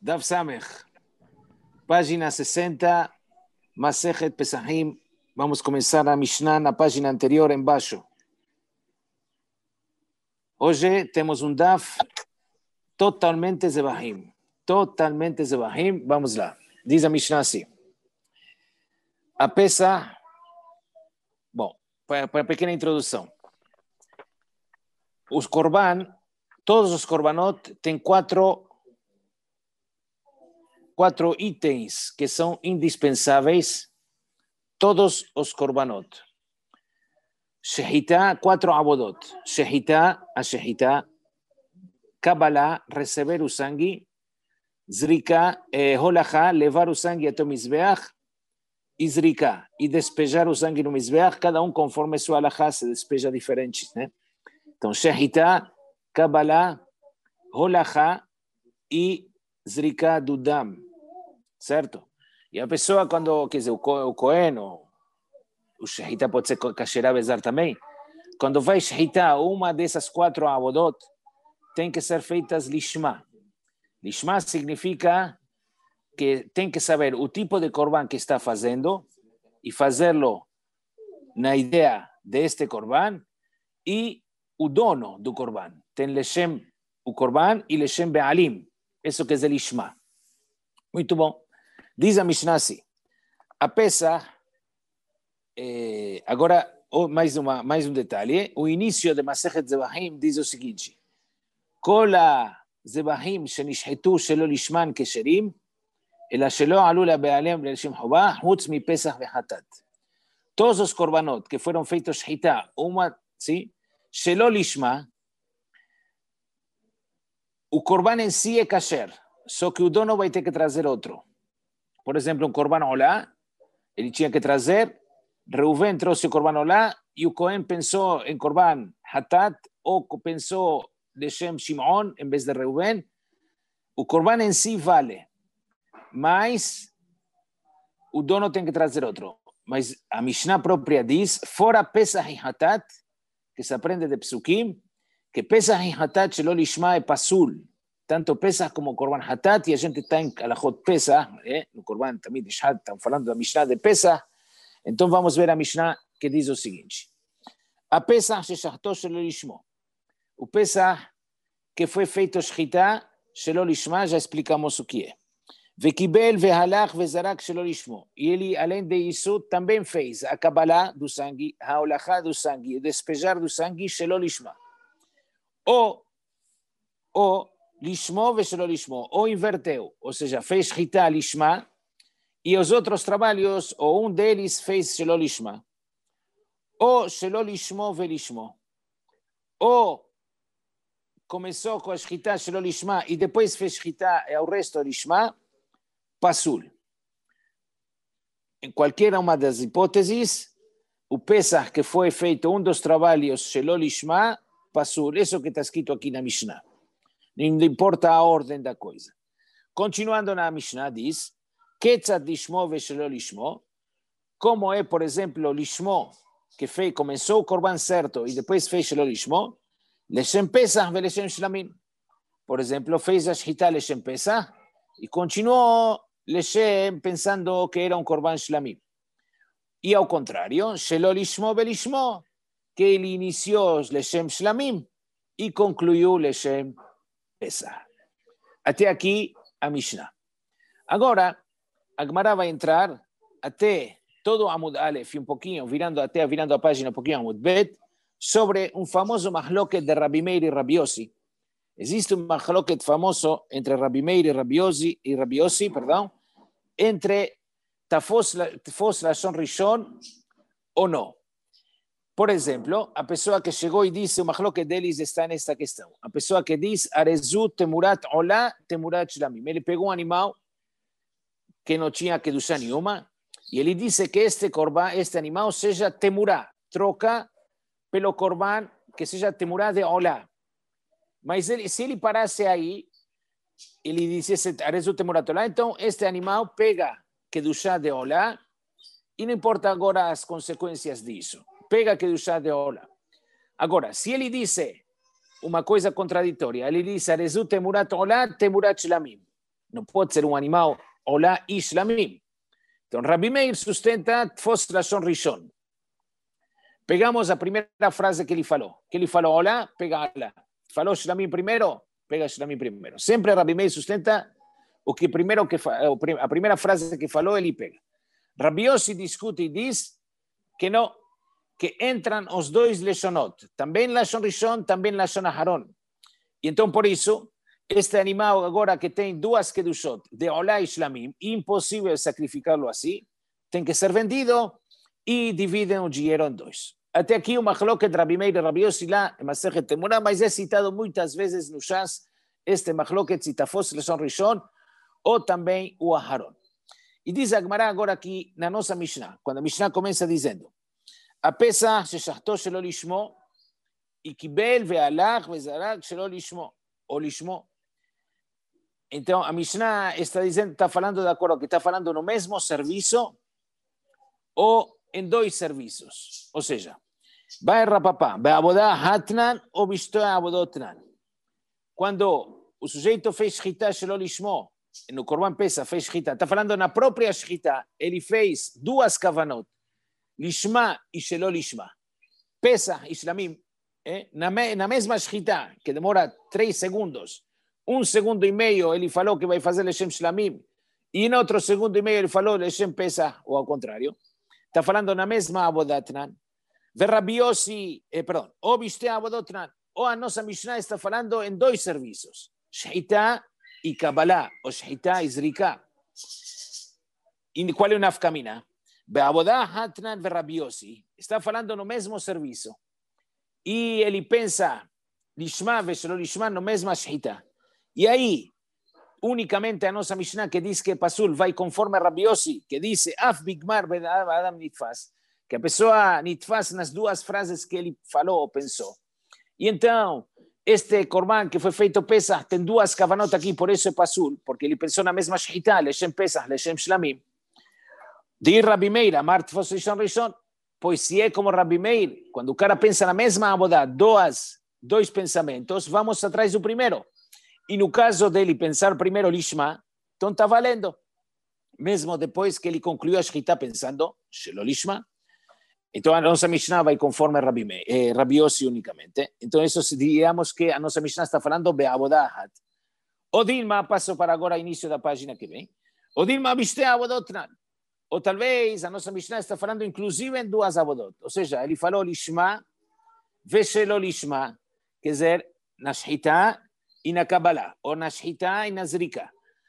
Dav Samech, página 60, Masejet Pesahim. Vamos a comenzar a Mishnah na página anterior embaixo. Hoje temos um Daf totalmente Zebahim. Totalmente Zebahim. Vamos lá. Diz a Mishnah assim. A Pesach, bom, para pequena introdução. Os Korban, todos os Korbanot têm quatro itens que são indispensáveis. Todos os Korbanot. Shehita, 4 abodot. Shehita, a Shehita. Kabbalah, receber o sangue. Zrika, holachá, levar o sangue até o Mizbeach. E Zrika, e despejar o sangue no Mizbeach. Cada um conforme sua halachá se despeja diferente, né? Então, Shehita, Kabbalah, holachá e Zrika do dam. Certo? E a pessoa, quando, quer dizer, o Cohen, o Shehita pode ser kasherá bezar também, quando vai Shehita uma dessas 4 avodot, tem que ser feitas lishma. Lishma significa que tem que saber o tipo de korban que está fazendo e fazê-lo na ideia deste korban e o dono do korban. Tem leshem o korban e leshem be'alim. Isso que é lishma. Muito bom. Diz a Mishnah assim, a Pesach, agora mais um detalhe, o início de Masechet Zebahim diz o seguinte, כל הזבחים שנשחטו שלא לשמן כשרים, אלא שלא עלו לבעליהם לשם חובה, חוץ מפסח וחטאת. Todos os korbanot que foram feitos shchita, שלא לשמה, o korban em si é kasher, só que o dono vai ter que trazer outro. Por exemplo, um korban olá, ele tinha que trazer, Reuven trouxe o korban olá, e o Cohen pensou em korban hatat, ou pensou Leshem Shimon, em vez de Reuven. O korban em si vale, mas o dono tem que trazer outro. Mas a Mishnah própria diz, fora Pesach e Hatat, que se aprende de Psukim, que Pesach e Hatat shelo lishma é pasul. Tanto Pesach como Korban Hatat, e a gente está em Alachot Pesach, no Korban também de Shat, estamos falando da Mishnah de Pesach, então vamos ver a Mishnah que diz o seguinte, a Pesach sheshachto shelo lishmo, o Pesach que foi feito Shchita shelo lishma, já explicamos o que é, Vekibel vehalach vezarak shelo lishmo, e ele além disso também fez a Kabbalah do sangue, a Holachá do sangue, o despejar do sangue shelo lishma, ou lishmo veshelo lishmo, ou inverteu, ou seja, fez Shchita lishma, e os outros trabalhos, ou um deles fez shelo lishma, ou shelo lishmo velishmo, ou começou com a Shchita shelo lishma, e depois fez Shchita e o resto lishma, pasul. Em qualquer uma das hipóteses, o Pesach que foi feito, um dos trabalhos shelo lishma, pasul. Isso que está escrito aqui na Mishnah. Não importa a ordem da coisa. Continuando na Mishnah, diz, Ketzad lishmo veshelo lishmo, como é, por exemplo, lishmo, que começou o korban certo e depois fez shelo lishmo, leshem pesach ve leshem shlamim. Por exemplo, fez a shchita leshem pesach e continuou leshem pensando que era um korban shlamim. E ao contrário, shelo lishmo ve lishmo, que ele iniciou leshem shlamim e concluiu leshem Pesach. Até aqui a Mishnah. Agora, a Gemara vai entrar até todo o Amud Aleph, um pouquinho, virando a página um pouquinho Amud Bet, sobre um famoso mahloket de Rabbi Meir e Rabbi Yossi. Existe um mahloket famoso entre Rabbi Meir e Rabbi Yossi, entre Tafos Lashon Rishon ou não. Por exemplo, a pessoa que chegou e disse, o mahloket deles está nesta questão. A pessoa que diz, Arezu temurat olá, temurat shlamim. Ele pegou um animal que não tinha kedushá nenhuma, e ele disse que este animal seja temurá, troca pelo korban, que seja temurá de olá. Mas se ele parasse aí, ele dissesse, Arezu temurat olá, então este animal pega kedushá de olá, e não importa agora as consequências disso. Pega kedushá de olá. Agora, se ele disse uma coisa contraditória, ele diz, Arezu temurat olá, temurat shlamim. não pode ser um animal olá ishlamim. Então, Rabi Meir sustenta Tfos Lashon Rishon. Pegamos a primeira frase que ele falou. Que ele falou olá, pega olá. Falou shlamim primeiro, pega shlamim primeiro. Sempre Rabi Meir sustenta o que primeiro a primeira frase que falou, ele pega. Rabi Yossi discute e diz que não, que entram os dois Leshonot. Também Lashon Rishon, também Lashon Aharon. E então, por isso, este animal agora que tem duas kedushot de olá e shlamim, impossível sacrificá-lo assim, tem que ser vendido e dividem o dinheiro em dois. Até aqui o machloket de Rabi Meir e Rabi Yossi lá em Masechet Temurah, mas é citado muitas vezes no Shas, este machloket se Tafos Lashon Rishon ou também o Aharon. E diz a Gemara agora aqui na nossa Mishnah, quando a Mishnah começa dizendo a Pesach sheshachto shelo lishmo e kibel ve'alach ve'zarag shelo lishmo ou lishmo. Então, a Mishnah está dizendo, está falando de acordo, que está falando no mesmo serviço ou em dois serviços. Ou seja, vai rapapá, be'avodah hatnan ou bishto avodotnan. Quando o sujeito fez shchita shelo lishmo, no Korban Pesach fez shchita, está falando na própria shchita, ele fez duas kavanot, lishma e shelo lishma. Pesach e shlamim, na mesma shchita, que demora 3 segundos, 1 segundo e meio ele falou que vai fazer Leshem Shlamim, e em outro segundo e meio ele falou Leshem Pesach, ou ao contrário. Está falando na mesma Avodatnan. Rabi Yossi, perdão, ou Bishte Avodotnan, ou a nossa Mishnah está falando em dois serviços, Shchita e Kabbalah, ou Shchita e Zrika. E qual é o nafkamina? Be'avodah hatnan Rabi Yossi está falando no mesmo serviço. E ele pensa, Lishma veshelo Lishma, no mesmo Shchita. E aí, unicamente a nossa Mishnah que diz que Pasul vai conforme a Rabi Yossi, que diz Af Bigmar Ben Adam Nitfas, que a pessoa Nitfas nas duas frases que ele falou ou pensou. E então, este Korban que foi feito Pesach tem duas kavanot aqui, por isso é Pasul, porque ele pensou na mesma Shchita, Leshem Pesach, Leshem Shlamim. Diz Rabi Meir, Amar Tfos Rishon Rishon, pois se é como Rabi Meir, quando o cara pensa na mesma Avodah, dois pensamentos, vamos atrás do primeiro. E no caso dele pensar primeiro Lishma, então está valendo. Mesmo depois que ele concluiu a Shchita pensando Shelo Lishma, então a nossa Mishnah vai conforme Rabi Yossi unicamente. Então isso diríamos que a nossa Mishnah está falando Be'avodah Hat. O Dilma, passo para agora o início da página que vem. O Dilma Bishte Avodotnan. Ou talvez a nossa Mishnah está falando inclusive em duas Avodot. Ou seja, ele falou Lishma, Veshelo Lishma, quer dizer, na Shchita e na Kabbalah, ou na Shchita e na Zrika.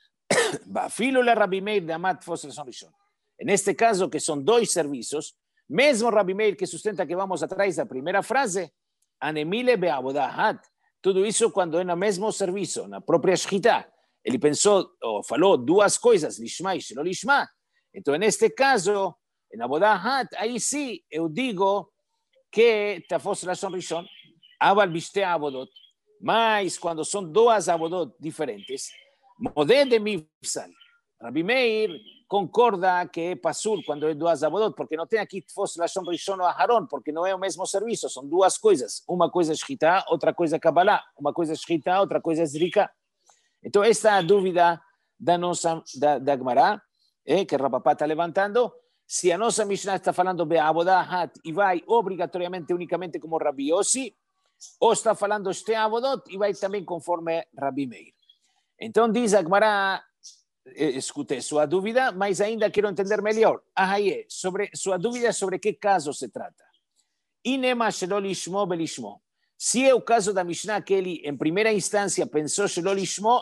Bafilo le Rabi Meir de Amat Tfos Lashon Rishon. Neste caso, que são dois serviços, mesmo Rabi Meir que sustenta que vamos atrás da primeira frase, Anemile be'avodah hat, tudo isso quando é no mesmo serviço, na própria Shchita. Ele pensou, ou falou duas coisas, Lishma e Shelo Lishma. Então, neste caso, em Avodah hat, aí sim, eu digo que Tfos Lashon Rishon, Aval Bishte Avodot, mas quando são duas avodot diferentes, modé de mifsal. Rabi Meir concorda que é pasul quando é duas avodot, porque não tem aqui Tfos Lashon Rishon ou Aharon, porque não é o mesmo serviço, são duas coisas. Uma coisa é Shchita, outra coisa é Kabbalah. Uma coisa é Shchita, outra coisa é Zrika. Então, esta é a dúvida da nossa, da Gemara, que Rapapá está levantando. Se a nossa Mishnah está falando Be'avodah Hat e vai obrigatoriamente, unicamente como Rabi Yossi, ou está falando Shte Avodot e vai também conforme Rabi Meir. Então diz a Gemara, escutei sua dúvida, mas ainda quero entender melhor. Sobre sua dúvida sobre que caso se trata. Inema shelo lishmo belishmo. Se é o caso da Mishnah que ele, em primeira instância, pensou shelo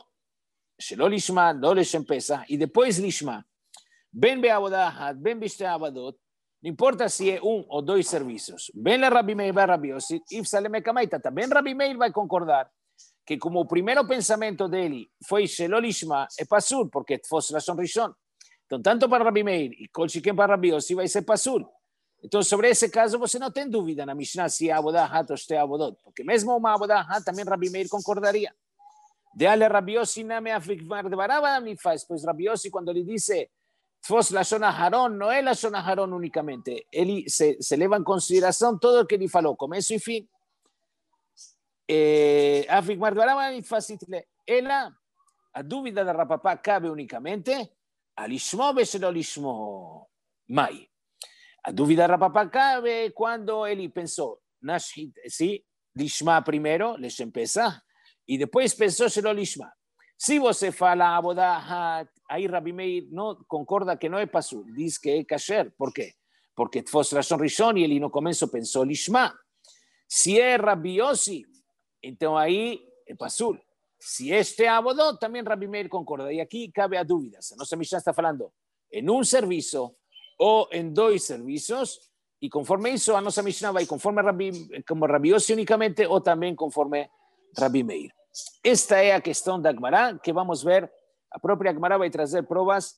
lishma, não leshem pesach, e depois lishma, ben be'avodah hat, ben bishte avodot, não importa se é um ou dois serviços. Ben Rabi Meir vai Rabi Yossi, Ifsaleme Kamaitata. Ben Rabi Meir vai concordar que como o primeiro pensamento dele foi Shelo Lishma, é pasul, porque Tfos Lashon Rishon. Então, tanto para Rabi Meir e Kol Shiken para Rabi Yossi vai ser pasul. Então, sobre esse caso, você não tem dúvida na Mishnah se é Avodah Hat ou Shte Avodot, porque mesmo uma Avodah Hat também Rabi Meir concordaria. De ale Rabi Yossi name afikmar de baraba me faz, pois Rabi Yossi, quando ele disse Tfos Lashon Aharon, não é Lashon Aharon unicamente. Ele se leva em consideração todo o que ele falou, começo e fim. Afikmar de baraba me faz, ela, a dúvida da Rapapá cabe unicamente a lishmo veshelo lishmo. Mai. A dúvida da Rapapá cabe quando ele pensou, sim, lishma primeiro, leshem pesach, e depois pensou shelo lishma. Se você fala abodah, aí Rabi Meir não concorda que não é pasul, diz que é kasher. Por quê? Porque fosse Lashon Rishon e ele no começo pensou lishma. Se é Rabi Yossi, então aí é pasul. Se este é abodot, também Rabi Meir concorda. E aqui cabe a dúvida. Se a nossa Mishnah está falando em um serviço ou em dois serviços, e conforme isso a nossa Mishnah vai conforme como Rabi Yossi unicamente ou também conforme Rabi Meir. Esta é a questão da Gemara, que vamos ver. A própria Gemara vai trazer provas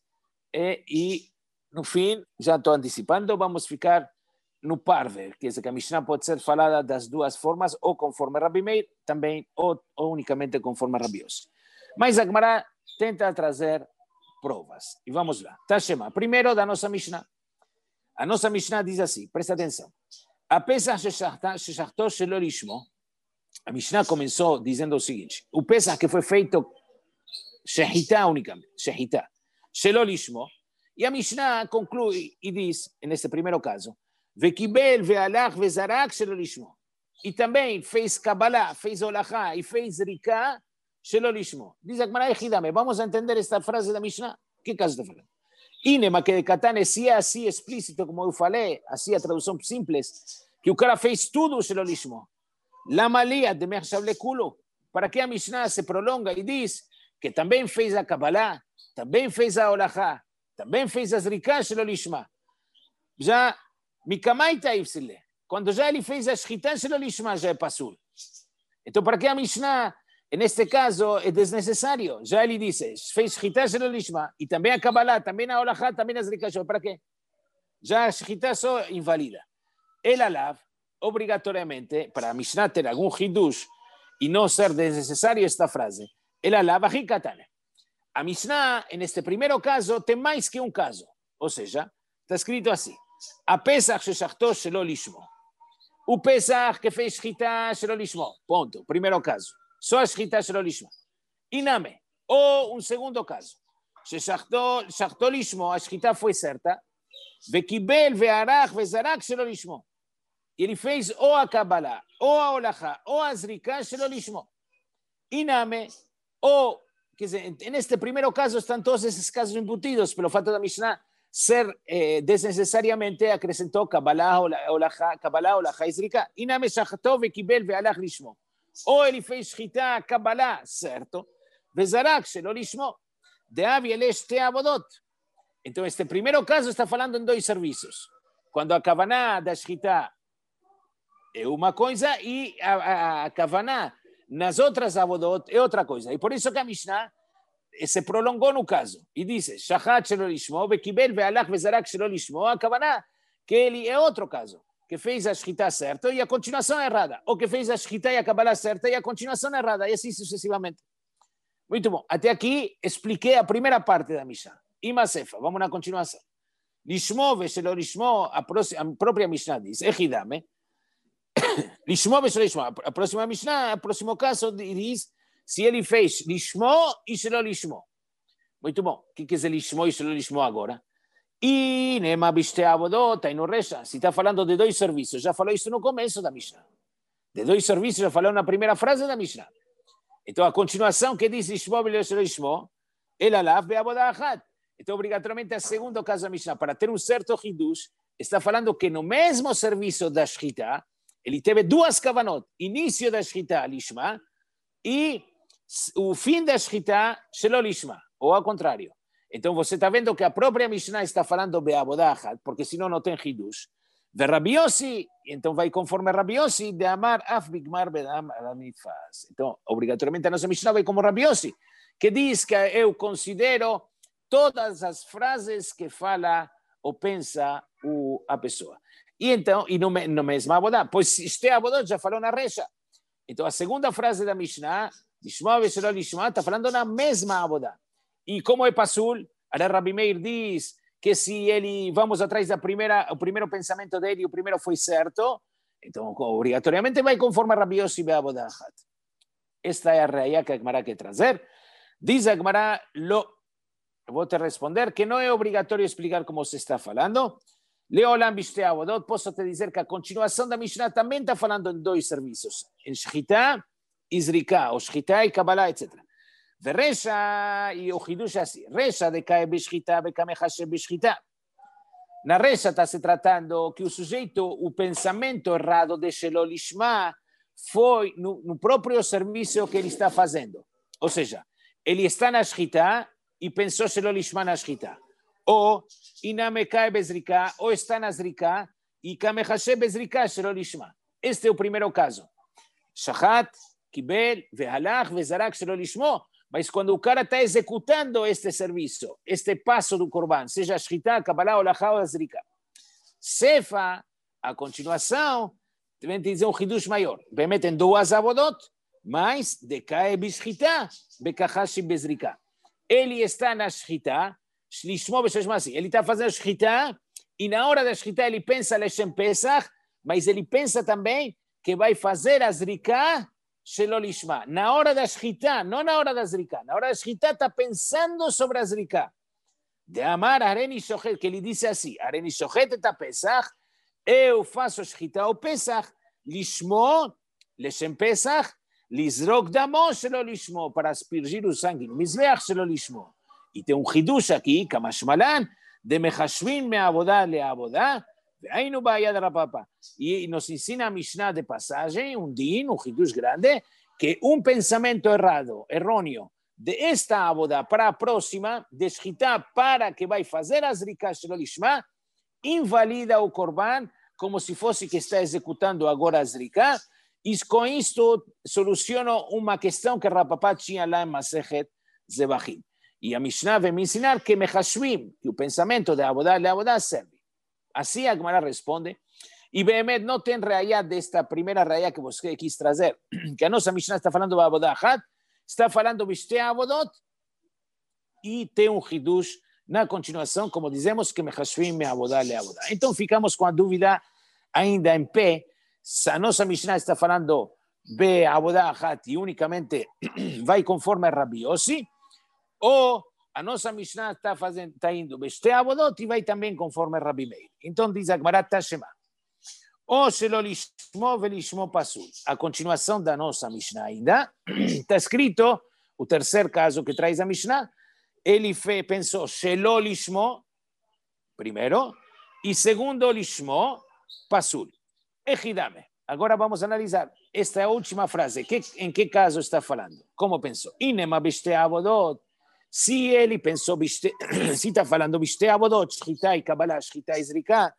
e no fim, já estou antecipando, vamos ficar no parver, que a Mishnah pode ser falada das duas formas, ou conforme Rabi Meir, também, ou unicamente conforme Rabi Yossi. Mas a Gemara tenta trazer provas. E vamos lá. Tashema, primeiro da nossa Mishnah. A nossa Mishnah diz assim, presta atenção. A Pesach sheshachto shelo lishmo. A Mishnah começou dizendo o seguinte: o Pesach que foi feito shehita unicamente, shehita, shelo lishmo. E a Mishnah conclui e diz, nesse primeiro caso, Vekibel ve'alach ve'zarak shelo lishmo. E também fez Kabbalah, fez Olachá e fez Rika shelo lishmo. Diz a Gemara Echidame, vamos a entender esta frase da Mishnah? Que caso está falando? Inema que de Katane, se é assim explícito como eu falei, assim a tradução simples, que o cara fez tudo shelo lishmo. La malia de Mershav Lekulo. Para que a Mishnah se prolonga e diz que também fez a Kabbalah, também fez a Olachá, também fez as Rikah shelo lishma. Já, Mikamaita Ipsile. Quando já ele fez a Shchita shelo lishma, já é pasul. Então, para que a Mishnah, neste caso, é desnecessário? Já ele disse, fez Shchita shelo lishma, e também a Kabbalah, também a Olachá, também as Rikah shelo. Para quê? Já a Shchita só invalida. El alav, obrigatoriamente, para a Mishnah ter algum hidush e não ser desnecessário esta frase, el alav ahikatane. A Mishnah, neste primeiro caso, tem mais que um caso. Ou seja, está escrito assim, a Pesach sheshachto shelo lishmo. O Pesach que fez Shchita shelo lishmo. Ponto. Primeiro caso. Só a Shchita shelo lishmo. Iname. Ou segundo caso. Sheshachto lishmo, a Shchita foi certa. Vekibel ve'arach ve'zarak shelo lishmo. E ele fez ou a Kabbalah, ou a Olachá, ou a Zrika shelo lishmo. Iname. Ou, quer dizer, neste primeiro caso estão todos esses casos embutidos pelo fato da Mishnah ser desnecessariamente acrescentou Kabbalah, Olachá, e Zrika. Iname shachto vekibel ve'alach lishmo. Ou ele fez Shchita, Kabbalah, certo, vezarak shelo lishmo, deav yelesh te avodot. Então, este primeiro caso está falando em dois serviços. Quando a Kavaná da Shchita é uma coisa e a Kavaná nas outras avodot é outra coisa. E por isso que a Mishnah se prolongou no caso. E disse, Shachat shelo lishmo, vekibel ve'alach vezarak shelo lishmo, a Kavaná, que ele é outro caso, que fez a Shchita certa e a continuação errada. Ou que fez a Shchita e a Kabbalah certa e a continuação errada. E assim sucessivamente. Muito bom. Até aqui expliquei a primeira parte da Mishnah. Ima Sefa, vamos na continuação. Lishmo veshelo lishmo, a própria Mishnah diz, Echidame, Lishmo veshelo lishmo, a próxima Mishnah, o próximo caso diz, se ele fez lishmo e shelo lishmo. Muito bom. O que quer dizer lishmo e shelo lishmo agora? E nema bishte avodot, aí no recha, se está falando de dois serviços, já falou isso no começo da Mishnah. De dois serviços, já falou na primeira frase da Mishnah. Então, a continuação que diz lishmo veshelo lishmo, el alav be'avodah achat. Então, obrigatoriamente, a segundo caso da Mishnah, para ter um certo hidush, está falando que no mesmo serviço da Shchita, ele teve duas kavanot, início da Shchita, lishma, e o fim da Shchita, shelo lishma, ou ao contrário. Então, você está vendo que a própria Mishnah está falando be'avodah achat, porque senão não tem hidush. De Rabi Yossi, então vai conforme Rabi Yossi, de amar af bigmar bedam alamifas. Então, obrigatoriamente, a nossa Mishnah vai como Rabi Yossi, que diz que eu considero todas as frases que fala ou pensa a pessoa. E então, e no mesmo abodá, pois este abodá já falou na recha. Então, a segunda frase da Mishnah, Lishma veshelo lishma, está falando na mesma abodá. E como é pasul, a Rabi Meir diz que se ele, vamos atrás da o primeiro pensamento dele, o primeiro foi certo, então, obrigatoriamente vai conforme Rabi Yossi be abodá. Esta é a reia que a Gemara quer trazer. Dice Agmará, voy a responder que no es obligatorio explicar cómo se está falando. Leolam bishte avodot, posso te dizer que a continuação da Mishnah também está falando em dois serviços, em Shechitá e Zrika, ou Shechitá e Kabbalah, etc. Veresha, e o Hidush assim, Resha decae beshchitá, bekamechashe beshchitá. Na Resha está se tratando que o sujeito, o pensamento errado de Shelo Lishma foi no próprio serviço que ele está fazendo. Ou seja, ele está na Shechitá e pensou Shelo Lishma na Shechitá. Ou Inamekai Bezrika, ou está na Zrika e Kamechashe Bezrika Shelo Lishma. Este é o primeiro caso. Shachat, Kibel, Vehalach, Vezarak Shelo Lishmo. Mas quando o cara está executando este serviço, este passo do Korban, seja Shechitá, Kabbalah, Olachá ou Zrika. Sefa, a continuação, também tem dizer um Hidush maior. Bemet em duas avodot, mas decai Bishchitá, Bekachash e Bezrika. Ele está na Shechitá, ele está fazendo Shechitá, e na hora da Shechitá ele pensa Leshem Pesach, mas ele pensa também que vai fazer a Zrika Shelo Lishma. Na hora da Shechitá, não na hora da Zrika. Na hora da Shechitá está pensando sobre a Zrika. De Amar Areni Shochet, que ele disse assim, Areni Shochet eta Pesach, eu faço Shechitá o Pesach, Lishmo, Leshem Pesach, Lizrok Damo Shelo Lishmo, para aspergir o sangue, Mizbeach Shelo Lishmo. E tem um Hidush aqui, Kamashmalan, de Mechashvin me'avodah le'avodah, ve'ainu ba'yad rapapa. E nos ensina a Mishnah de passagem, um din, um Hidush grande, que pensamento errôneo, de esta avodah para a próxima, de Shechitá para que vai fazer a Zrika Shelo Lishma, invalida o Korban, como se fosse que está executando agora a Zrika, e com isto soluciona uma questão que Rapapá tinha lá em Masechet Zebachim. E a Mishnah vem me ensinar que Mechashvim, que o pensamento de Avodah serve. Assim a Gemara responde, e Behemet não tem reayá desta primeira reayá que você quis trazer, que a nossa Mishnah está falando de Avodah Achat, está falando de Bishte Avodot, e tem um Hidush na continuação, como dizemos, que Mechashvim me Avodah le'avodah. Então ficamos com a dúvida ainda em pé, se a nossa Mishnah está falando de Avodah Achat e unicamente vai conforme a Rabbi Yossi, ou a nossa Mishnah está indo Bishte Avodot e vai também conforme Rabbi Meir. Então diz a Gemara Tashema. Ou Shelo Lishmo Velishmo Pasul. A continuação da nossa Mishnah ainda está escrito, o terceiro caso que traz a Mishnah, ele pensou Shelo Lishmo, primeiro, e segundo Lishmo Pasul. Echidame. Agora vamos analisar. Esta é a última frase. Em que caso está falando? Como pensou? Inema Bishte Avodot. Se ele pensou, se está falando Bishte Avodot, Shechitá e Kabbalah, Shechitá e Zrika,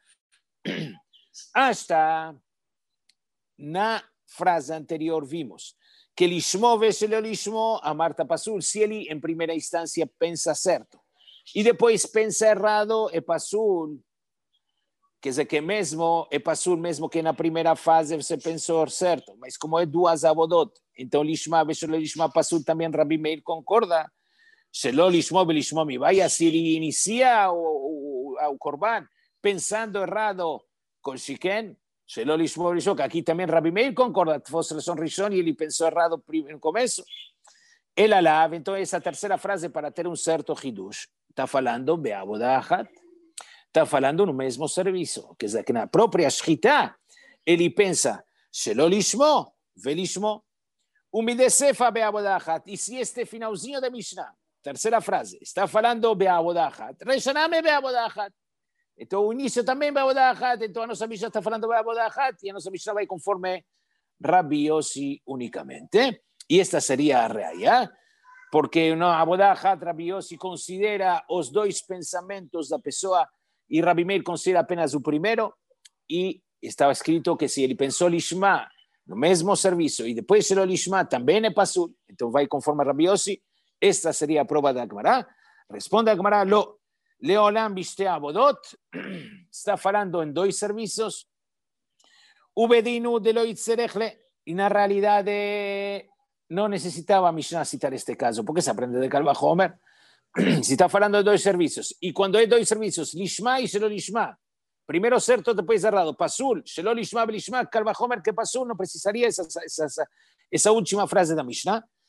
hasta na frase anterior vimos que Lishmo Veshelo Lishmo, a Marta Pasul, se ele em primeira instância pensa certo e depois pensa errado, é Pasul. Quer dizer que mesmo é Pasul, mesmo que na primeira fase você pensou certo, mas como é duas Avodot, então Lishma Veshelo Lishma Pasul também Rabbi Meir concorda. Shelo Lishmo Velishmo mi. Vaya, se ele inicia o Korban pensando errado com Shiken, Shelo Lishmo Velishmo, que aqui também Rabbi Meir concorda, fosse Lashon Rishon e ele pensou errado no começo. Ele alava, então essa terceira frase para ter um certo Hidush, está falando Be'avodah Achat, está falando no mesmo serviço, quer dizer que na própria Shechitá, ele pensa Shelo Lishmo Velishmo, Umidesefa Be'avodah Achat, e se este finalzinho da Mishnah, terceira frase, está falando Be'avodah Achat, Reshaname Be'avodah Achat. Então o início também Be'avodah Achat, então a nossa Mishnah está falando Be'avodah Achat, e a nossa Mishnah vai conforme Rabbi Yossi unicamente. E esta seria a reayá, porque no Avodah Achat Rabbi Yossi considera os dois pensamentos da pessoa, e Rabbi Meir considera apenas o primeiro, e estava escrito que se ele pensou Lishma no mesmo serviço, e depois Shelo Lishma também é Pasul, então vai conforme Rabbi Yossi. Esta seria a prova da Gemara. Responde a Gemara, Leolam Bishte Avodot, está falando em dois serviços, Ubedinu de lo Itzerechle, e na realidade não necessitava a Mishnah citar este caso, porque se aprende de Kal Vachomer, se está falando de dois serviços, e quando é dois serviços, Lishma e Shelo Lishma, primeiro certo, depois errado, Pasul, Shelo Lishma, Lishma, Kal Vachomer, que Pasul, não precisaria essa última frase da Mishnah.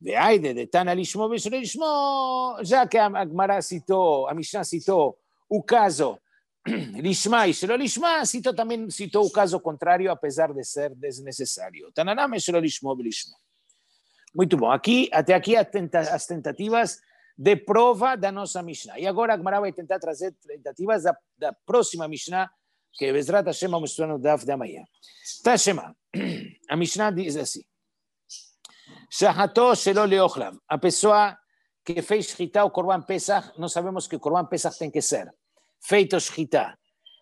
Veaide de Tana Lishmo Beshelo Lishmo, já que a Mishnah citou o caso Lishma e Shelo Lishma, também citou o caso contrário, apesar de ser desnecessário. Tananam Shelo Lishmo Belishmo. Muito bom. Até aqui as tentativas de prova da nossa Mishnah. E agora a Gemara vai tentar trazer tentativas da próxima Mishnah, que Bezrat Hashem vamos estudar no Daf de amanhã. Tashema. A Mishnah diz assim. Shahato Shelo Leochlav. A pessoa que fez Shchita o Korban Pesach, nós sabemos que o Korban Pesach tem que ser feito Shchita.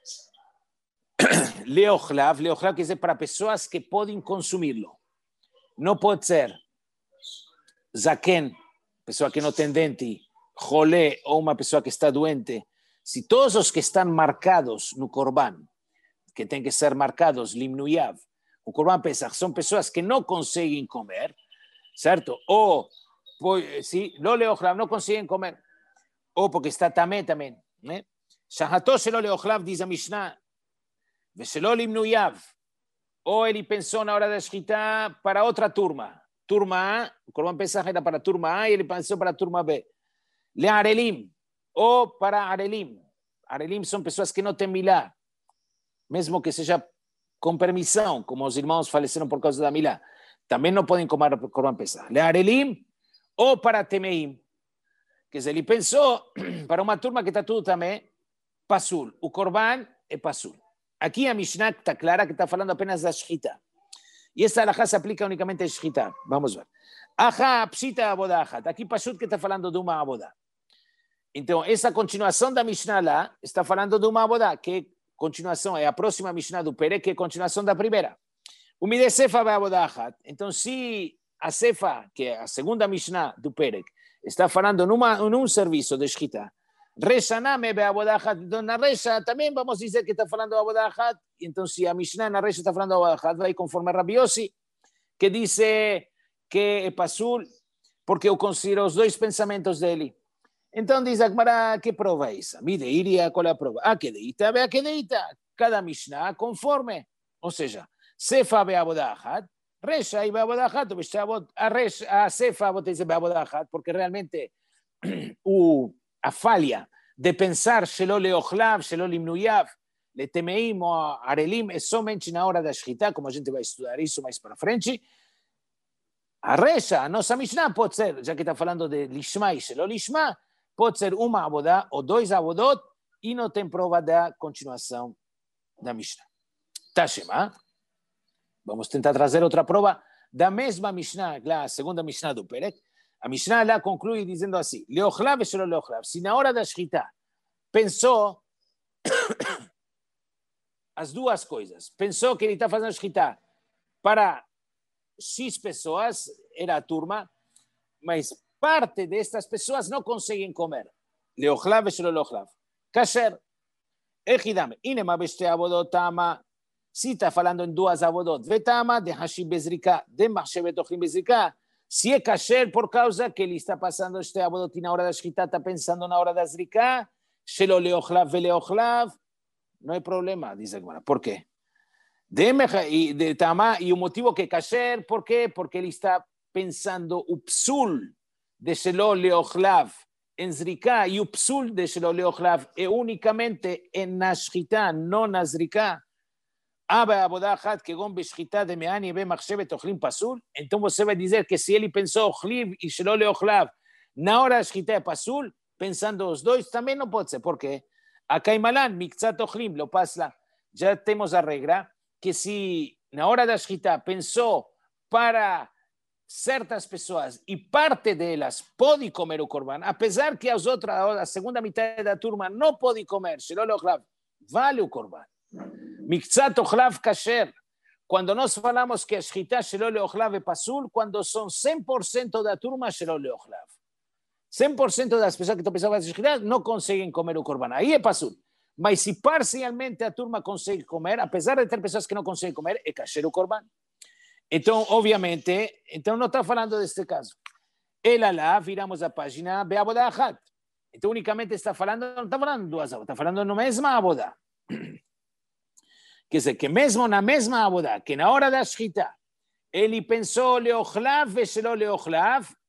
Leochlav quer dizer para pessoas que podem consumi-lo. Não pode ser Zaken, pessoa que não tem dente, Jolé ou uma pessoa que está doente. Se todos os que estão marcados no Korban, que tem que ser marcados, Limnuyav, o Korban Pesach, são pessoas que não conseguem comer, certo? Ou, sim, lo leochlav, não conseguem comer. Ou porque está tamé também, né? Shahato shelo leochlav, diz a Mishnah, veshelo limnuyav. Ou ele pensou na hora da Shchita para outra turma. Turma A, o Korban Pesach era para a turma A e ele pensou para a turma B. Le Arelim, ou para Arelim. Arelim são pessoas que não têm milá, mesmo que seja com permissão, como os irmãos faleceram por causa da milá. Também não podem comer o Korban Pesach. Le Arelim, ou para Temeim. Quer dizer, ele pensou para uma turma que está tudo também, Pasul. O Korban é Pasul. Aqui a Mishnah está clara que está falando apenas da Shchita. E essa alahá se aplica unicamente a Shchita. Vamos ver. Aha, pshita abodah achat. Aqui Pashut que está falando de uma abodah. Então, essa continuação da Mishnah lá está falando de uma abodah, que continuação é a próxima Mishnah do Perek, que é continuação da primeira. O Mide Sefa be abodah achat. Então, se a Sefa, que é a segunda Mishnah do Perek, está falando num serviço de Shchita, Reshaname be abodah achat. Então, na Resha também vamos dizer que está falando de abodah achat. Então, se a Mishnah na Resha está falando de abodah achat, vai conforme Rabbi Yossi, que diz que é Pasul, porque eu considero os dois pensamentos dele. Então diz a Gemara, que prova é essa? Mide, iria, qual é a prova? A Kedeita, ve a Kedeita. Cada Mishnah conforme. Ou seja, Sefa be abodah achat, Resha e be abodah achat, a Sefa vou dizer be abodah achat, porque realmente a falha de pensar Shelo leochlav, Shelo limnuyav, le temeim ou arelim, é somente na hora da Shchita, como a gente vai estudar isso mais para frente. A Resha, a nossa Mishnah pode ser, já que está falando de Lishma e Shelo Lishma, pode ser uma abodah ou dois abodot e não tem prova da continuação da Mishnah. Tashema. Vamos tentar trazer outra prova da mesma Mishnah, lá, a segunda Mishnah do Perek. A Mishnah lá conclui dizendo assim, Leochlav e Shelo Leochlav. Se na hora da Shchita pensou as duas coisas, pensou que ele está fazendo Shchita para X pessoas, era a turma, mas parte destas pessoas não conseguem comer. Leochlav e Shelo Leochlav. Kasher. Echidam. Inema beste abodot tama. Se está falando em duas abodot. Vetama de Hashim Bezrika. De Machshevet Ochlim Bezrika. Se é kasher por causa que ele está passando este abodot e na hora da Shchita está pensando na hora da Zrika. Shelo Leochlav ve Leochlav. Não é problema, diz a Gemara. Por quê? De Tama, e o motivo que é kasher, por quê? Porque ele está pensando o psul de Shelo Leochlav em Zrika, e o psul de Shelo Leochlav é unicamente na Shchita, não na Zrika. Aba abodah achat kegon beshchita de meani be machshevet ochlim pasul. Então você vai dizer que se ele pensou ochlim e Shelo Leochlav na hora da Shchita é pasul, pensando os dois, também não pode ser. Por quê? A Kaimalan, miktzat ochlim, lo pasla. Já temos a regra que se na hora da Shchita pensou para certas pessoas e parte delas pode comer o Korban, apesar que as outras, a segunda metade da turma não pode comer, Shelo Leochlav, vale o Korban. Miktzat ochlav kasher. Quando nós falamos que a Shchita Shelo Leochlav é pasul, quando são 100% da turma Shelo Leochlav. 100% das pessoas que estão pensando em Shchita não conseguem comer o Korban. Aí é pasul. Mas se parcialmente a turma consegue comer, apesar de ter pessoas que não conseguem comer, é kasher o Korban. Então, obviamente, não está falando deste caso. Ela lá, viramos a página, be abodah achat. Então, unicamente está falando, não está falando de duas abodah, está falando na mesma abodah. Quer dizer, que mesmo na mesma abodah, que na hora da Shchita, ele pensou Leochlav e Shelo Leochlav,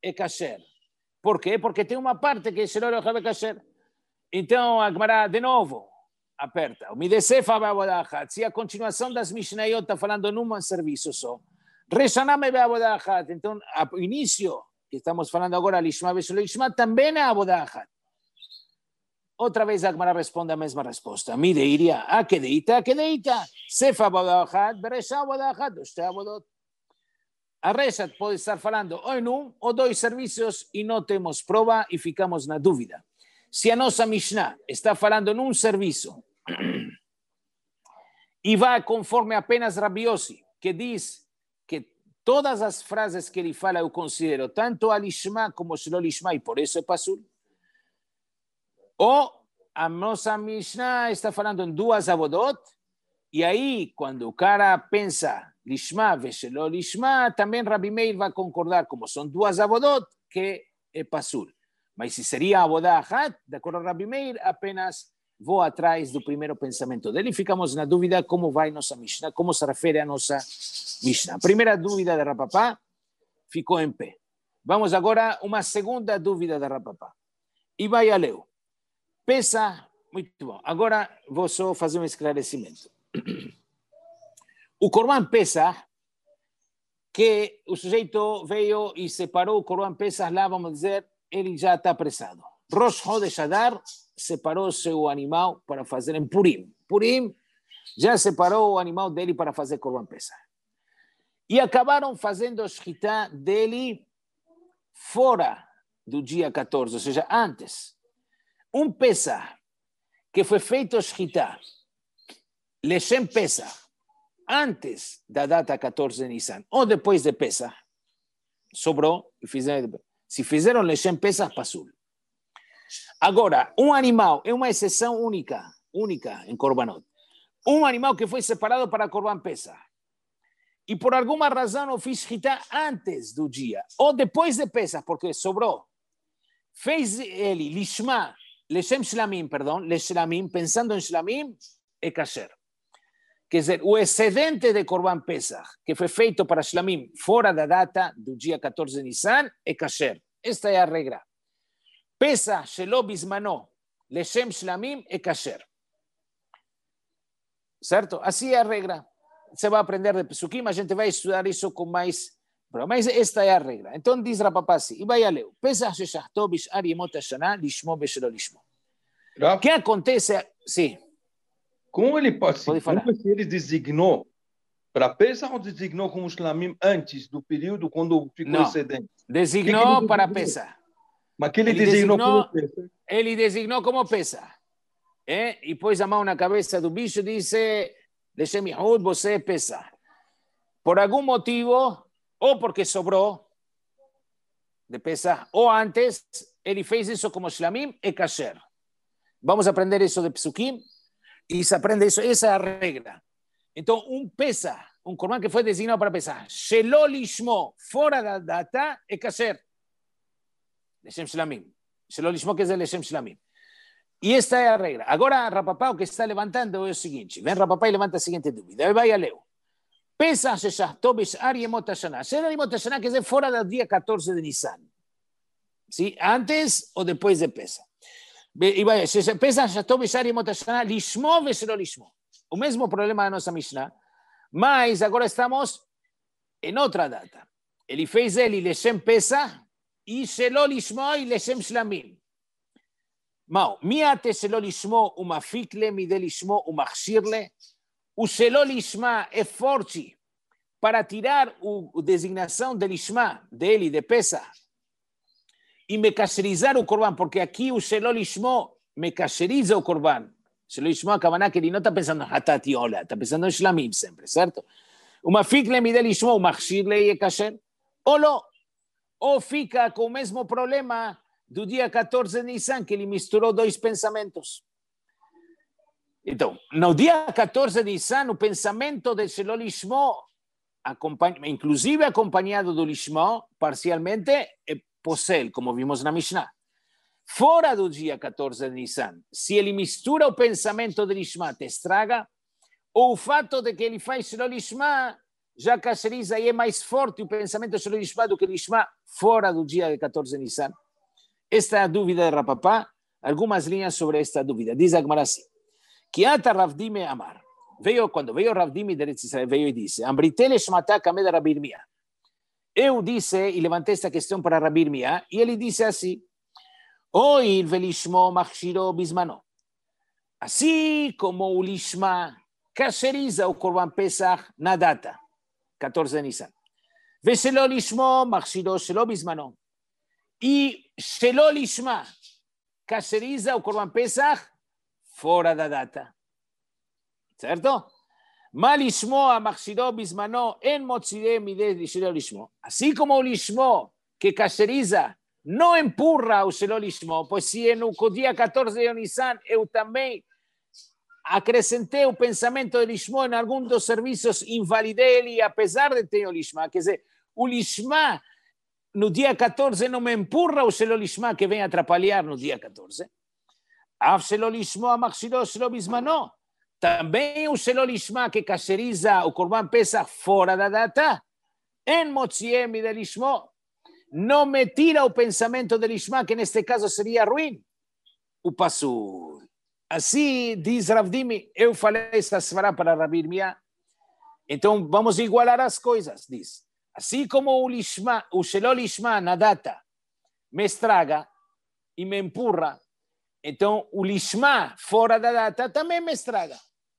é kasher. Por quê? Porque tem uma parte que Shelo Yochel é kasher. Então, a Gemara, de novo, aperta. O Midesefa be'avodachat. Se a continuação das Mishnayot está falando num serviço só. Reshaname be'avodachat. Então, o início, que estamos falando agora, Lishma be'Shelo Lishma, também é avodachat. Outra vez a Gemara responde a mesma resposta. Mide, iria, a que deita. Sefa be'avodachat, beresha avodachat, os te avodot. A Reshat pode estar falando ou em um ou dois serviços e não temos prova e ficamos na dúvida. Se a nossa Mishnah está falando num serviço e vai conforme apenas Rabi Yossi, que diz que todas as frases que ele fala eu considero tanto a Lishma como Shelo Lishma e por isso é Pasul, ou a nossa Mishnah está falando em duas avodot e aí quando o cara pensa Lishma ve'Shelo Lishma, também Rabi Meir vai concordar, como são duas avodot, que é Pasul. Mas se seria Avodah Achat, de acordo com Rabi Meir, apenas vou atrás do primeiro pensamento dele. Ficamos na dúvida como vai nossa Mishnah, como se refere a nossa Mishnah. A primeira dúvida de Rapapá ficou em pé. Vamos agora a uma segunda dúvida de Rapapá. E vai a Leu. Pesa, muito bom. Agora vou só fazer um esclarecimento. O Corban Pesach, que o sujeito veio e separou o Corban Pesach lá, vamos dizer, ele já está apressado. Rosh Chodesh Adar separou seu animal para fazer em Purim. Purim já separou o animal dele para fazer Corban Pesach. E acabaram fazendo a shkita dele fora do dia 14, ou seja, antes. Um Pesach que foi feito a shkita, Leshem Pesach, antes da data 14 de Nisan, ou depois de Pesach, sobrou e fizeram. Se fizeram Leshem Pesach, Pasul. Agora, um animal é uma exceção única em Korbanot. Um animal que foi separado para Korban Pesach. E por alguma razão eu fiz shkita antes do dia, ou depois de Pesach, porque sobrou. Fez ele Lishma, Leshem Shlamim, pensando em Shlamim, é kasher. Quer dizer, o excedente de Korban Pesach, que foi feito para Shlamim fora da data do dia 14 de Nisan, é kasher. Esta é a regra. Pesach shelo bismano, leshem Shlamim, é kasher. Certo? Assim é a regra. Você vai aprender de Pesukim, a gente vai estudar isso com mais... Mas esta é a regra. Então diz Rapapá assim, e vai a ler. Pesach sheshachto bishar yemot hashana, lishmo beshelo lishmo. O que acontece... Sim. Como ele pode se ele designou para Pesach ou designou como Shlamim antes do período quando ficou excedente? Designou para Pesach. Mas que ele designou como Pesach? Ele designou como Pesach. E pôs a mão na cabeça do bicho e disse, Leshem Yehud, você é Pesach. Por algum motivo, ou porque sobrou de Pesach, ou antes, ele fez isso como Shlamim e Kasher. Vamos aprender isso de Pesukim. E se aprende isso, essa é a regra. Então, um Pesach, um Corban que foi designado para Pesach, Shelo Lishmo, fora da data, é kasher. Leshem Shlamim. Shelo Lishmo quer dizer Leshem Shlamim. E esta é a regra. Agora, Rapapá, o que está levantando é o seguinte. Vem Rapapá e levanta a seguinte dúvida. Aí vai a Leu. Pesach sheshachto bishar yemot hashana. Shel yemot hashana quer dizer fora do dia 14 de Nisan. ¿Sí? Antes ou depois de Pesach. E vai, Pesach sheshachto bishar yemot hashana, lishmo veshelo lishmo. O mesmo problema da nossa Mishnah, mas agora estamos em outra data. Ele fez ele Leshem Pesach e Shelo Lishmo e Leshem Shlamim. Mal, miate Shelo Lishmo umafikle, mide Lishmo umachshirle. O Shelo Lishma é forte para tirar a designação de Lishma, dele, de Pesach, e mekasherizar o Corban, porque aqui o Shelo Lishmo mekasheriza o Corban. Shelo Lishmo, a Kavaná, que ele não está pensando em Hatati Ola, está pensando em Shlamim sempre, certo? Uma fikle mide Lishmo, uma chshirle e kasher. Ou não, ou fica com o mesmo problema do dia 14 de Nisan, que ele misturou dois pensamentos. Então, no dia 14 de Nisan, o pensamento de Shelo Lishmo, inclusive acompanhado do Lishmo, parcialmente, é posel, como vimos na Mishnah. Fora do dia 14 de Nisan, se ele mistura o pensamento de Lishma, te estraga, ou o fato de que ele faz Shelo Lishma já cacheriza e é mais forte o pensamento Shelo Lishma do que Lishma fora do dia de 14 de Nissan? Esta é a dúvida de Rapapá, algumas linhas sobre esta dúvida. Diz a Gemara assim, que ata Rav Dime Amar, quando veio Rav Dime de Eretz Israel, veio e disse, Ambritele Shmata Kamed Rabi Irmia. Eu disse e levantei esta questão para Rabi Irmia, e ele disse assim, Oil velishmo machshiro bismano. Assim como o Lishma cacheriza o Korban Pesach na data, 14 de Nissan. Veshelo Lishmo machshiro shelo bismano. E shelo Lishma cacheriza o Korban Pesach fora da data. Certo? Malishmo a machshiro bismano en motzire mide shelo Lishmo. Assim como o Lishmo que cacheriza não empurra o Shelo Lishmo, pois se no dia 14 de Nissan eu também acrescentei o pensamento de Lishmo em algum dos serviços, invalidei ele apesar de ter o Lishma. Quer dizer, o Lishma no dia 14 não me empurra o Shelo Lishma que vem atrapalhar no dia 14. Av Shelo Lishmo amachshiro shelo bismano. Também o Shelo Lishma que cacheriza o Korban Pesach fora da data, en motziem de Lishmo, não me tira o pensamento de Lishma, que neste caso seria ruim, o Pasur. Assim, diz Rav Dime, eu falei esta svara para Rabi Irmia, então vamos igualar as coisas, diz. Assim como o Lishma, o Shelo Lishma na data me estraga e me empurra, então o Lishma fora da data também me estraga.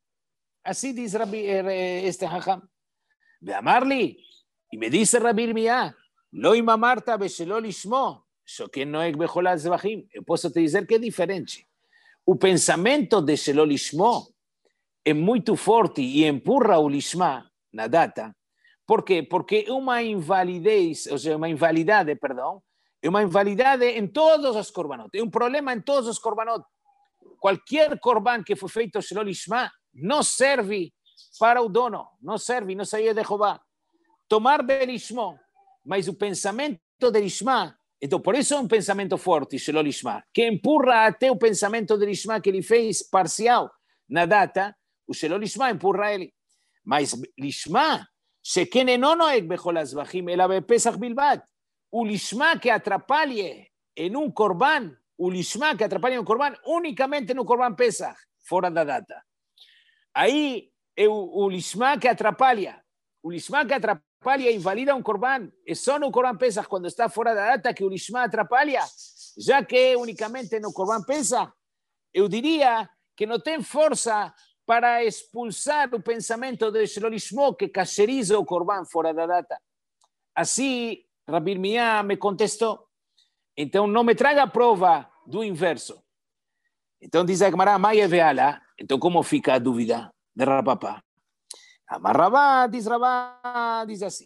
Assim diz este Hacham. Veamarli, e me diz Rabi Irmia, Lo imamarta beshelo lishmo, shoken noeg bechol hazvachim. Eu posso te dizer que é diferente. O pensamento de shelo lishmo é muito forte e empurra o lishma na data. Por quê? Porque é uma invalidez, ou seja, uma invalidade, perdão, é uma invalidade em todos os korbanot. É um problema em todos os korbanot. Qualquer korban que foi feito shelo lishma não serve para o dono, não serve, não saía de Jeová. Tomar belishmo, mas o pensamento de Lishma, então por isso é um pensamento forte, Shelo Lishma, que empurra até o pensamento de Lishma que ele fez parcial na data, o Shelo Lishma empurra ele. Mas Lishma, sheken eno noeg bechol hazvachim, ela bepesach bilbad. O Lishma que atrapalhe em um korban, o Lishma que atrapalhe em um korban, unicamente no korban Pesach, fora da data. Aí é o Lishma que atrapalha. O Lishma que atrapalha invalida um korban. É só no korban Pesach, quando está fora da data, que o Lishma atrapalha. Já que é unicamente no korban Pesach, eu diria que não tem força para expulsar o pensamento de Shelo Lishmo que cacheriza o korban fora da data. Assim, Rabi Irmia me contestou. Então, não me traga a prova do inverso. Então, diz a Gemara, Maia veala. Então, como fica a dúvida de Rapapá? Amar Rabá, diz assim.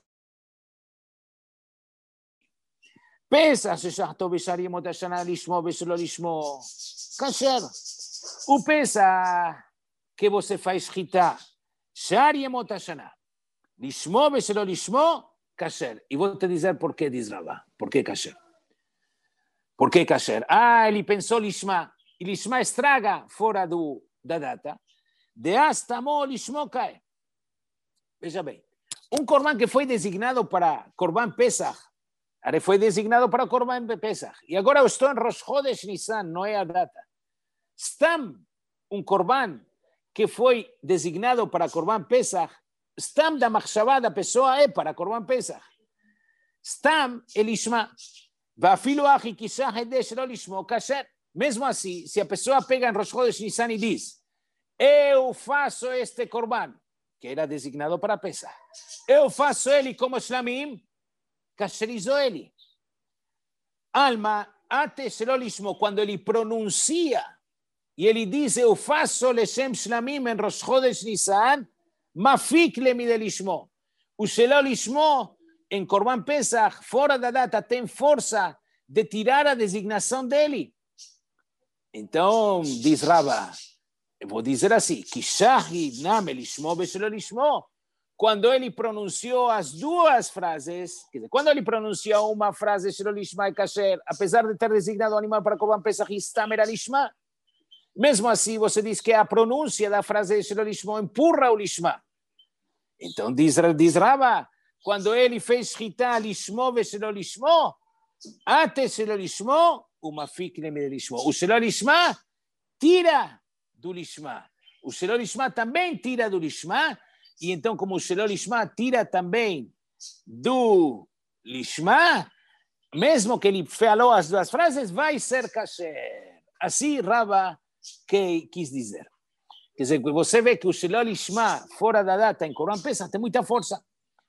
Pesach sheshachto b'shar yemot hashana lishmo b'shelo lishmo. Kasher. O Pesach que você faz shchita, shar yemot hashana, lishmo b'shelo lishmo, kasher. E vou te dizer por que, diz Rabá. Por que kasher? Por que kasher? Ele pensou lishma. E lishma estraga fora da data. De astamo lishmo cai. Veja bem, um korban que foi designado para korban Pesach, foi designado para korban Pesach, e agora eu estou em Rosh Chodesh Nissan, não é a data. Stam, um korban que foi designado para korban Pesach, stam da machshavá da pessoa é para korban Pesach. Stam é lishma. Vafilo achi kishah edesh lo lishmo kasher. Mesmo assim, se a pessoa pega em Rosh Chodesh Nissan e diz, eu faço este korban, que era designado para Pesach. Eu faço ele como Shlamim, kasherizou ele. Alma, ate Shelo Lishmo, quando ele pronuncia, e ele diz, eu faço Leshem Shlamim em Rosh Chodesh Nissan, mafik lemi de Lishmo. O Shelo Lishmo, em Korban Pesach, fora da data, tem força de tirar a designação dele. Então, diz Rabá, eu vou dizer assim, quando ele pronunciou as duas frases, quer dizer, quando ele pronunciou uma frase, apesar de ter designado o animal para Korban Pesach, mesmo assim você diz que a pronúncia da frase empurra o lishma. Então diz Rava, quando ele fez Shchita lishmo veshelo lishmo, até shelo lishmo, uma fikne me lishmo. O shelo lishma tira do lishma. O shelo lishma também tira do lishma, e então como o shelo lishma tira também do lishma, mesmo que ele falou as duas frases, vai ser kasher. Assim Rava que quis dizer. Quer dizer, você vê que o shelo lishma fora da data em Corban Pesach tem muita força.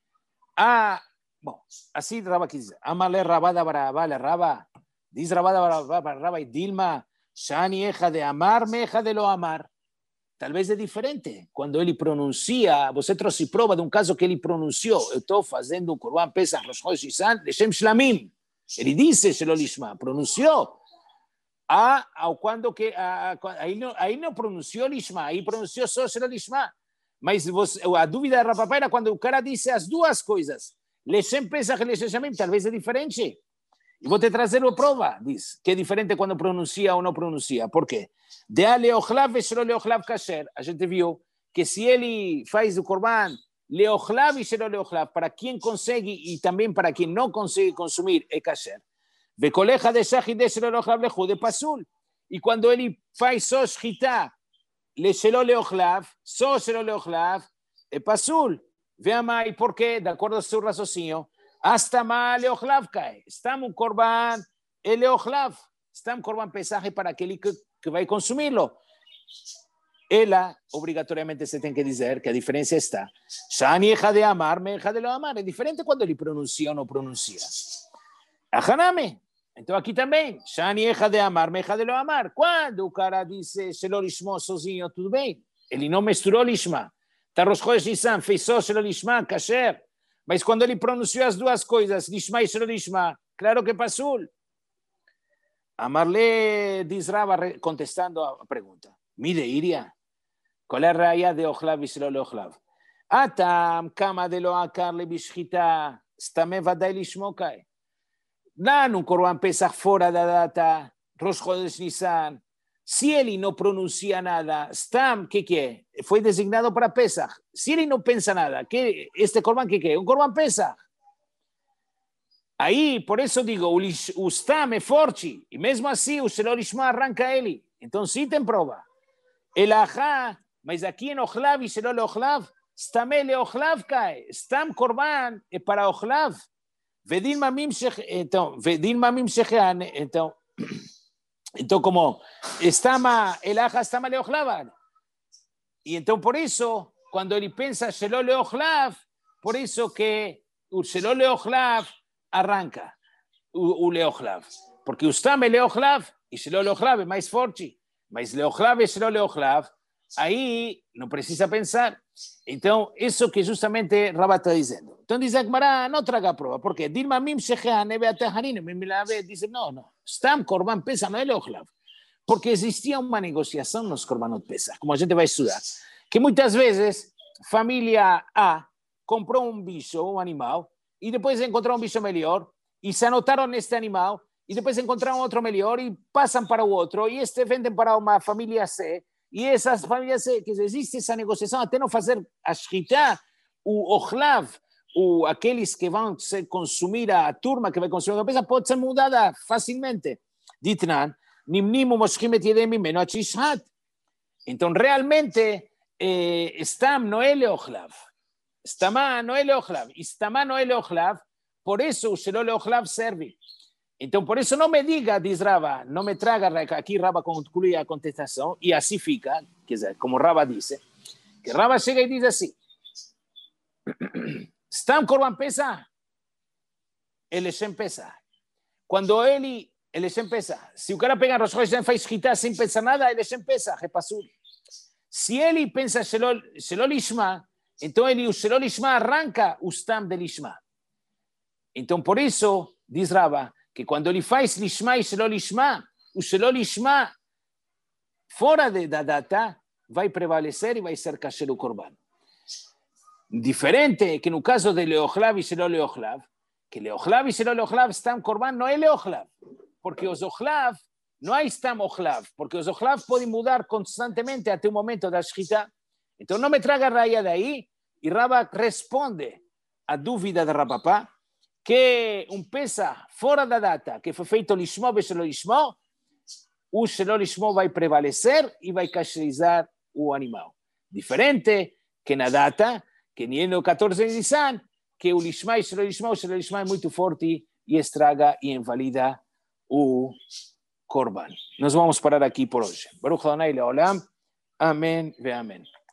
Bom, assim Rava quis dizer. Amale Rabada Barabale Rava, diz Rabada Barabale Rava e Dilma, Shani eja de amar, me eja de lo amar. Talvez é diferente. Quando ele pronuncia, você trouxe prova de um caso que ele pronunciou. Eu estou fazendo um Corban Pesach, Rosh Chodesh Nisan, Leshem Shlamim. Ele disse shelo lishma, pronunciou. Quando que aí não pronunciou lishma, aí pronunciou só shelo lishma. Mas a dúvida da Rava era quando o cara disse as duas coisas. Leshem Pesach e Leshem Shlamim, talvez é diferente. E vou te trazer uma prova, diz, que é diferente quando pronuncia ou não pronuncia. Por quê? De a leochlav e shelo leochlav kasher. A gente viu que se ele faz o korban leochlav e shelo leochlav, para quem consegue e também para quem não consegue consumir, é kasher. Vekolecha de shachit de shelo leochlav lechu de pasul. E quando ele faz só shchita le shelo leochlav, só shelo leochlav, é pasul. Veja mais por quê, de acordo ao seu raciocínio, hasta mal leochlav cai. Estamos um korban leochlav. Estamos korban pesach para aquele que vai consumi-lo. Ela, obrigatoriamente, se tem que dizer que a diferença está. Shani eja de amar, me eja de lo amar. É diferente quando ele pronuncia ou não pronuncia. Ahaname. Então aqui também. Shani eja de amar, me eja de lo amar. Quando o cara disse shelo lishmo sozinho, tudo bem. Ele não misturou lishma. Tá Rosh Chodesh Nisan, fez só shelo lishma, kasher. Mas quando ele pronunciou as duas coisas, lishma e shelo lishma, claro que pasul. Amarle diz Rava contestando a pergunta. Mire, Iria, qual é a raya de ochlav e shelo leochlav? Atam kama de lo akar le bishchita, stame vadai lishmo kai. Lá no Corban Pesach fora da data, Rosh Chodesh Nisan, se ele não pronuncia nada, Stam, que é? Foi designado para Pesach. Se ele não pensa nada, que este Corban que é? Um Corban Pesach. Aí, por isso digo, o Stam é forte, e mesmo assim o shelo lishma arranca ele. Então sim tem prova. El Ajá, mas aqui em Ochlav e shelo leochlav, Stam ele Ochlav cai. Stam Corban é para Ochlav. Vedin mamim shechean, então como el Ajá estama leochlav. E então por isso, quando ele pensa shelo leochlav, por isso que o shelo leochlav arranca o leochlav. Porque o stam é leochlav e shelo leochlav é mais forte. Mas leochlav e shelo leochlav, aí não precisa pensar. Então, isso que justamente Rava está dizendo. Então diz a Gemara, não traga a prova. Por quê? Dilma mim shechean neve atahanin. Diz, não. Stam Corban Pesach não é leochlav. Porque existia uma negociação nos Corbanot Pesach, como a gente vai estudar. Que muitas vezes, família A comprou um bicho, um animal, e depois encontraram um bicho melhor, e se anotaram neste animal, e depois encontraram outro melhor, e passam para o outro, e este vendem para uma família C, e essas famílias C, que existe essa negociação, até não fazer a shchita, o ochlav, aqueles que vão consumir, a turma que vai consumir a peça, pode ser mudada facilmente. Ditnan, nimnim moshchim et yedem mimeno at shishhat. Então, realmente, Stam não é leochlav. Stamá não é leochlav. Stamá não é leochlav, por isso o shelo leochlav serve. Então, por isso não me diga, diz Rava, não me traga, aqui Rava conclui a contestação, e assim fica, quer dizer, como Rava disse, que Rava chega e diz assim, Stam Corban Pesach, ele Leshem Pesach. Quando ele Leshem Pesach, se o cara pega Rosh Chodesh e faz shchita sem pensar nada, ele Leshem Pesach, é pasul. Se ele pensa shelo lishma, então o shelo lishma arranca o stam de lishma. Então, por isso, diz Rava, que quando ele faz lishma e shelo lishma, o shelo lishma, fora da data, vai prevalecer e vai ser kasher o korban. Diferente que no caso de leochlav e shelo leochlav, que leochlav e shelo leochlav stam korban não é leochlav, porque os ochlav não há stam ochlav, porque os ochlav podem mudar constantemente até o momento da shchita. Então não me traga raya daí, E Rabba responde a dúvida de Rabapá, que Pesach fora da data, que foi feito Lishmo, Beshelo Lishmo, o Shelo Lishmo vai prevalecer e vai kasherizar o animal. Diferente que na data, que nem no 14 de Nisan, que o Lishma e o Shelo Lishma é muito forte e estraga e invalida o Korban. Nós vamos parar aqui por hoje. Baruch Adonai Leolam. Amém ve amém.